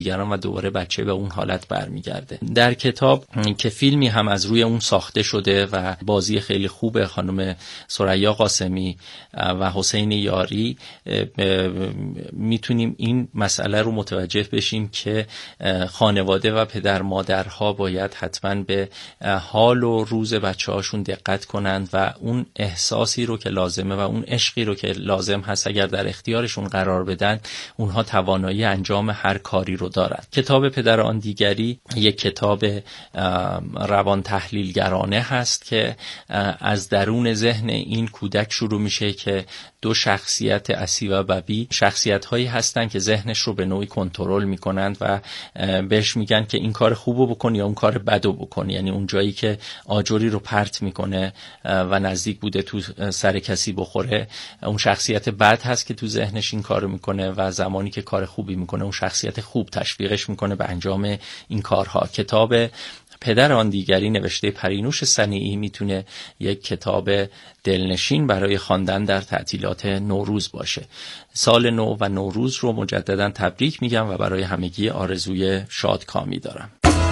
دیگران و دوباره بچه به اون حالت برمیگرده. در کتاب که فیلمی هم از روی اون ساخته شده و بازی خیلی خوب خانم ثریا قاسمی و حسین یاری، میتونیم این مسئله رو متوجه بشیم که خانواده و پدر مادرها باید حتما به حال و روز بچه‌هاشون دقت کنند و اون احساسی رو که لازمه و اون عشقی رو که لازم هست اگر در اختیارشون قرار بدن، اونها توانایی انجام هر کاری رو دارن. کتاب پدر آن دیگری یک کتاب روان تحلیلگرانه هست که از درون ذهن این کودک شروع میشه که دو شخصیت اسی و ببی شخصیت هایی هستن که ذهنش رو به نوعی کنترل میکنند و بهش میگن که این کار خوبو بکن یا اون کار بدو بکن. یعنی اون جایی که آجری رو پرت میکنه و نزدیک بوده تو سر کسی بخوره، اون شخصیت بد هست که تو ذهنش این کارو میکنه و زمانی که کار خوبی میکنه اون شخصیت خوب تشویقش میکنه به انجام این کارها. کتاب پدر آن دیگری نوشته پرینوش صنیعی میتونه یک کتاب دلنشین برای خواندن در تعطیلات نوروز باشه. سال نو و نوروز رو مجددا تبریک میگم و برای همگی آرزوی شادکامی دارم.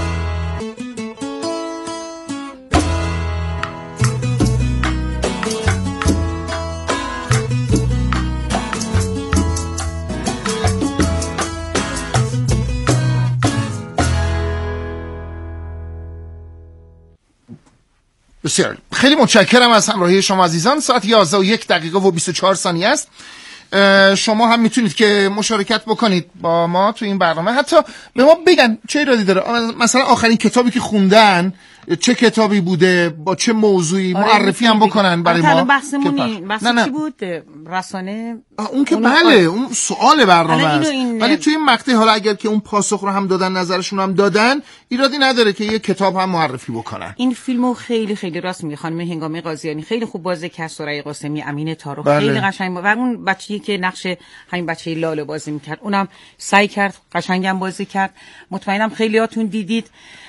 بسیار خیلی متشکرم از همراهی شما عزیزان. ساعت 11:01:24 است. شما هم میتونید که مشارکت بکنید با ما تو این برنامه، حتی به ما بگن چه ایرادی داره، مثلا آخرین کتابی که خوندن چه کتابی بوده، با چه موضوعی، معرفی هم بکنن برای ما. بحث چی بود؟ رسانه اون که بله اون سوال برنامه است، ولی توی این مقطع حالا اگر که اون پاسخ رو هم دادن، نظرشون هم دادن، ایرادی نداره که یه کتاب هم معرفی بکنن. این فیلمو خیلی خیلی راست میگه خانم هنگامه قاضیانی، خیلی خوب بازی کرد. ثریا قاسمی، امین تارو خیلی قشنگ و اون بچه‌ای که نقش همین بچه لاله بازی میکرد اونم سعی کرد قشنگم بازی کرد. مطمئنم خیلیاتون دیدید.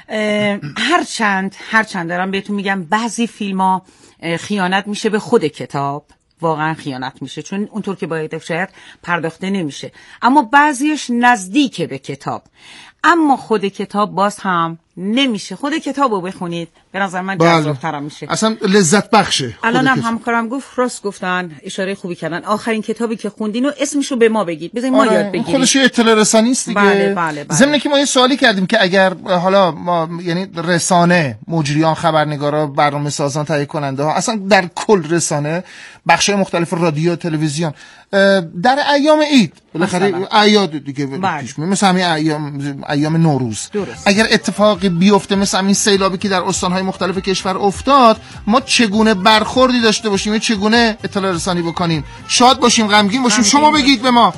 هرچند دارم بهتون میگم بعضی فیلم‌ها خیانت میشه به خود کتاب، واقعا خیانت میشه، چون اونطور که باید شاید پرداخته نمیشه، اما بعضیش نزدیکه به کتاب، اما خود کتاب باز هم نمیشه. خود کتابو بخونید به نظر من جذاب‌تر میشه، اصلا لذت بخشه. الان هم همکارم گفت راست گفتن، اشاره خوبی کردن. آخرین کتابی که خوندین و اسمشو به ما بگید، بذارید ما یاد بگیریم. خودش اطلاع رسانی است دیگه. بله. ضمن که ما یه سوالی کردیم که اگر حالا ما یعنی رسانه، مجریان، خبرنگارا، برنامه‌سازان، تهیه کننده ها، اصلا در کل رسانه، بخش‌های مختلف رادیو، تلویزیون، در ایام عید بالاخره اعیاد دیگه پیش میاد، مثل همین ایام نوروز، اگر اتفاقی بیفته مثل همین سیلابی که در استان‌های مختلف کشور افتاد، ما چگونه برخوردی داشته باشیم، چگونه اطلاع رسانی بکنیم، شاد باشیم، غمگین باشیم؟ شما بگید به ما.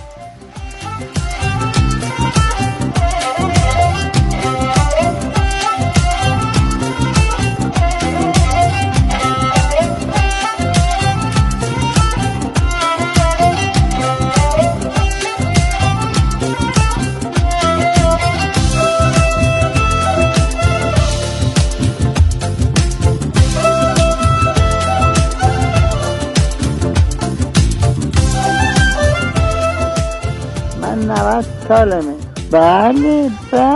سالمه. بله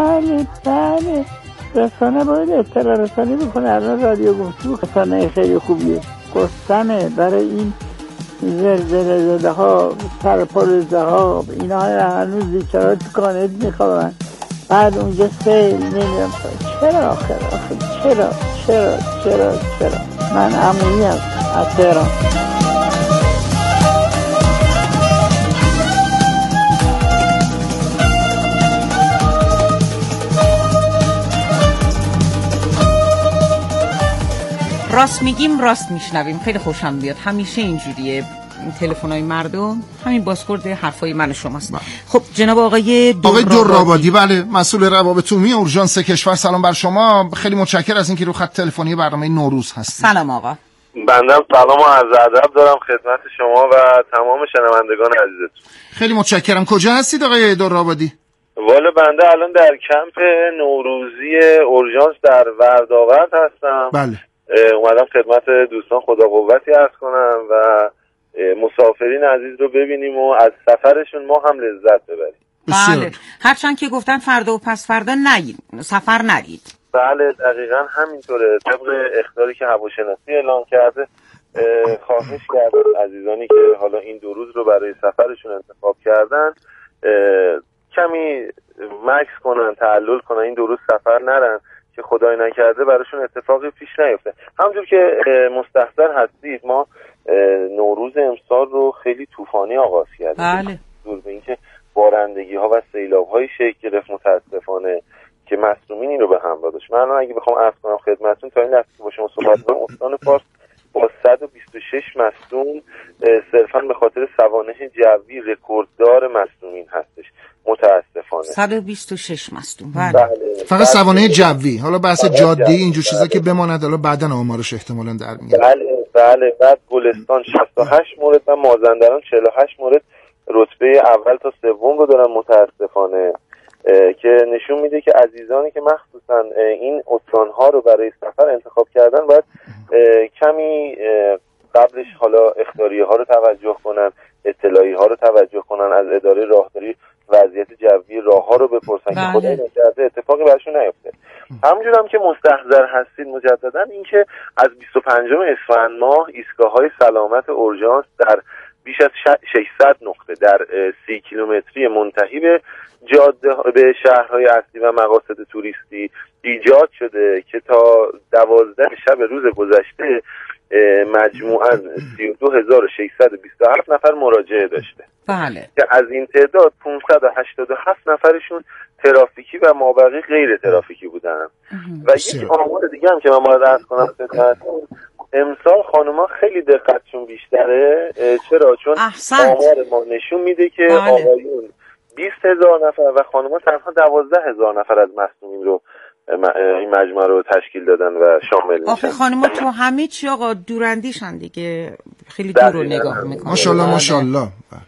رسانه باید اطلاع رسانی بکنه. الان رادیو گفتگو رسانه خیلی خوبیه، گستمه برای این زلزله زده ها، سرپرزه ها، اینا هنوز بیچاره تو کانت میخوابن، بعد اونجا سیل نمیدونم چرا من عمومی از تهران. راست میگیم راست میشنویم. خیلی خوشم بیاد، همیشه اینجوریه تلفن‌های مردم همین بازخورد حرفای من و شماست. خب جناب آقای دورآبادی، بله، مسئول روابط عمومی اورژانس کشور، سلام بر شما. خیلی متشکرم از اینکه رو خط تلفنی برنامه نوروز هستید. سلام آقا. بنده سلام و عرض ادب دارم خدمت شما و تمام شنوندگان عزیزتون. خیلی متشکرم. کجا هستید آقای دورآبادی؟ والا بنده الان در کمپ نوروزی اورژانس در وردآورد هستم. بله. اومدم خدمت دوستان خدا قوتی عرض کنم و مسافرین عزیز رو ببینیم و از سفرشون ما هم لذت ببریم. بله، هرچند که گفتن فردا و پس فردا سفر نرید. بله دقیقاً همینطوره. طبق اخطاری که هواشناسی اعلام کرده خواهش کردن عزیزانی که حالا این 2 روز رو برای سفرشون انتخاب کردن کمی مکث کنن، تعلل کنن، این 2 روز سفر نرن که خدای نکرده براشون اتفاقی پیش نیفته. همونجور که مستحضر هستید ما نوروز امسال رو خیلی طوفانی آغاز کردیم. بله. دور به اینکه بارندگی ها و سیلاب های شکل گرفت متاسفانه که مصدومینی رو به همراه داشت. من الان اگه بخوام عرض کنم خدمتتون تا این لحظه که با شما صحبت کنم استان فارس با 126 مصدوم صرفا به خاطر سوانح جوی رکورددار مصدومین هستش متاسفانه. 126 مصدوم. بله. فقط سوانح جوی، حالا بحث جاده‌ای اینجور چیزا که بماند حالا بعداً آمارش احتمالاً در میاد. بله. بعد گلستان 68 مورد و مازندران 48 مورد رتبه اول تا سوم رو دارن متاسفانه، که نشون میده که عزیزانی که مخصوصا این استان‌ها رو برای سفر انتخاب کردن باید کمی قبلش حالا اخطاریه ها رو توجه کنن، اطلاعی ها رو توجه کنن، از اداره راهداری وضعیت جوی راه ها رو بپرسن که خدای نکرده اتفاقی براشون نیفته. همونجور هم که مستحضر هستید مجددا اینکه از 25 اسفند ماه ایستگاه‌های سلامت اورژانس در بیش از 600 نقطه در 30 کیلومتری منتهی به جاده به شهرهای اصلی و مقاصد توریستی ایجاد شده که تا 12 شب روز گذشته مجموعاً 32627 نفر مراجعه داشته. بله. که از این تعداد 587 نفرشون ترافیکی و مابقی غیر ترافیکی بودن. و یک آمار دیگه هم که من باید عرض کنم خدمتتون، امسال خانوما خیلی دقتشون بیشتره. چرا؟ چون آمار ما نشون میده که آقایون 20,000 نفر و خانوما تنها 12,000 نفر از مصدومین رو این مجموعه رو تشکیل دادن و شامل میشن. آخه خانوما تو همه چی آقا دوراندیشن دیگه، خیلی دور رو نگاه میکنن. ماشاءالله.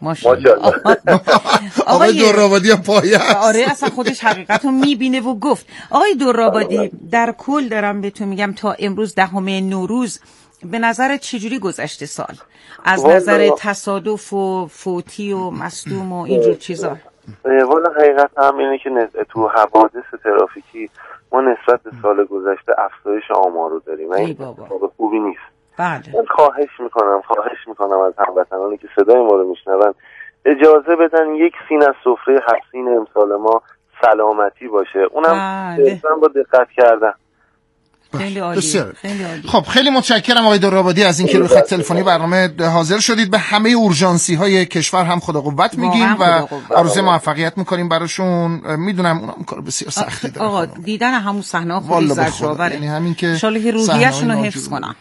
آقای دورآبادی پایه. آره اصلا خودش حقیقت رو میبینه و گفت. آقای دورآبادی در کل دارم بهتون میگم تا امروز 10 نوروز به نظر چجوری گذشته سال؟ از نظر تصادف و فوتی و مصدوم و اینجور چیزا. والا حقیقت هم اینه که تو حوادث ترافیکی ما نسبت به سال گذشته افزایش آمار رو داریم و این اتفاق خوبی نیست. بله. من خواهش میکنم از هموطنانی که صدای ما رو میشنون اجازه بدن یک سین از سفره حسین امسال ما سلامتی باشه، اونم بسیار با دقت کردن. خیلی عالی. خیلی عالی. خب خیلی متشکرم آقای دورآبادی از اینکه روی خط تلفنی برنامه حاضر شدید. به همه اورژانسی های کشور هم خدا قوت میگیم و آرزوی موفقیت میکنیم براشون. میدونم اونم کار بسیار سختی داره. آقا دیدن همون صحنه خیلی زجرآوره. یعنی همین که ان شاء الله روحیه‌شون رو حفظ کنن.